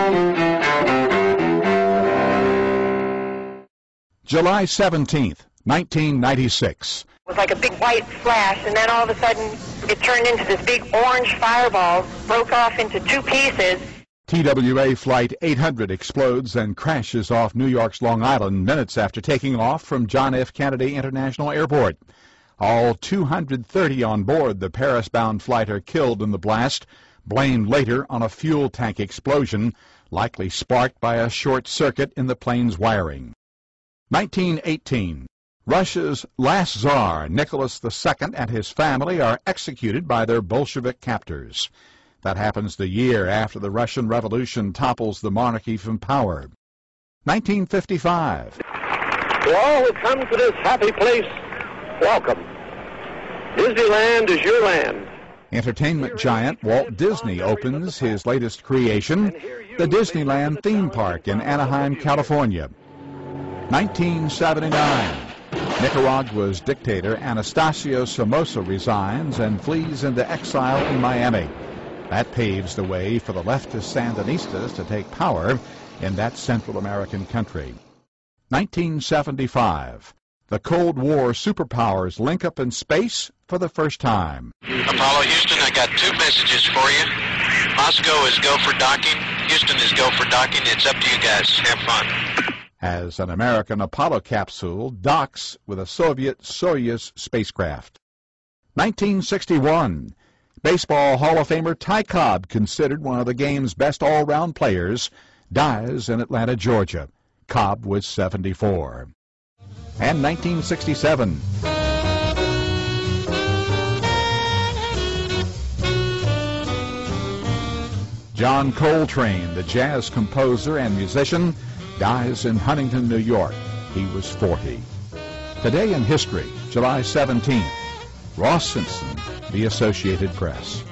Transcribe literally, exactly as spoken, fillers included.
July seventeenth, nineteen ninety-six. It was like a big white flash, and then all of a sudden it turned into this big orange fireball, broke off into two pieces. T W A Flight eight hundred explodes and crashes off New York's Long Island minutes after taking off from John F. Kennedy International Airport. All two hundred thirty on board the Paris-bound flight are killed in the blast, blamed later on a fuel tank explosion, likely sparked by a short circuit in the plane's wiring. nineteen eighteen. Russia's last Tsar, Nicholas the Second, and his family are executed by their Bolshevik captors. That happens the year after the Russian Revolution topples the monarchy from power. nineteen fifty-five. To all who come to this happy place, welcome. Disneyland is your land. Entertainment giant Walt Disney opens his latest creation, the Disneyland theme park in Anaheim, California. nineteen seventy-nine. Nicaragua's dictator Anastasio Somoza resigns and flees into exile in Miami. That paves the way for the leftist Sandinistas to take power in that Central American country. nineteen seventy-five. The Cold War superpowers link up in space for the first time. Apollo Houston, I got two messages for you. Moscow is go for docking. Houston is go for docking. It's up to you guys. Have fun. As an American Apollo capsule docks with a Soviet Soyuz spacecraft. nineteen sixty-one. Baseball Hall of Famer Ty Cobb, considered one of the game's best all-round players, dies in Atlanta, Georgia. Cobb was seventy-four. And nineteen sixty-seven. John Coltrane, the jazz composer and musician, dies in Huntington, New York. He was forty. Today in history, July seventeenth. Ross Simpson, The Associated Press.